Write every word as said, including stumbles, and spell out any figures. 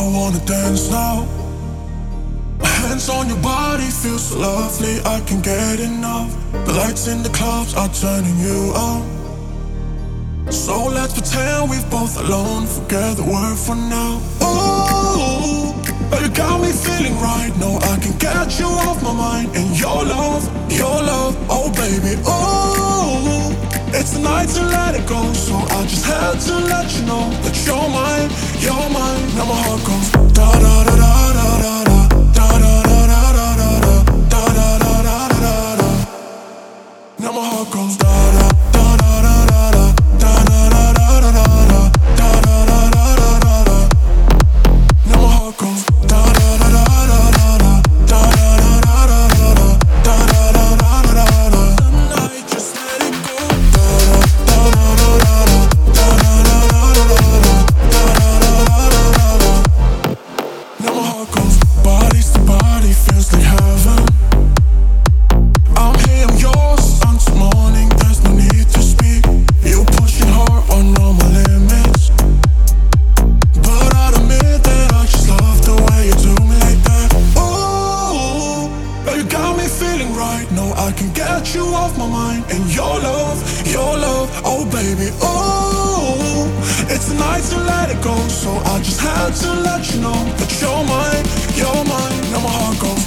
wanna dance now. Hands on your body, feels so lovely, I can't get enough. The lights in the clubs are turning you on. So let's pretend we're both alone, forget the word for now. Ooh, but you got me feeling right. No, I can get you off my mind. And your love, your love, oh baby, ooh, it's the night to let it go. So I just had to let you know that you're mine, you're mine. Now my heart goes da da da da da da da. Da da da da da da da. Da da da da da da da. Now my heart goes da da da da da da. Da da da da da da da. Da da da da da da da. Now my heart goes da da da da da da da. Da da da da da da da. Da da da da da da da. Tonight just let it go. Da da da da da da. Da da da da da da. Da da da da da da da. Now my heart goes body to body, feels like heaven. I'm here, I'm yours until morning. There's no need to speak. You pushing hard on all my limits, but I'll admit that I just love the way you do me like that. Ooh, but you got me feeling right. No, I can get you off my mind. And your love, your love, oh baby, ooh, it's the night to let it go. So I just had to let you know that you're mine, you're mine. Now my heart goes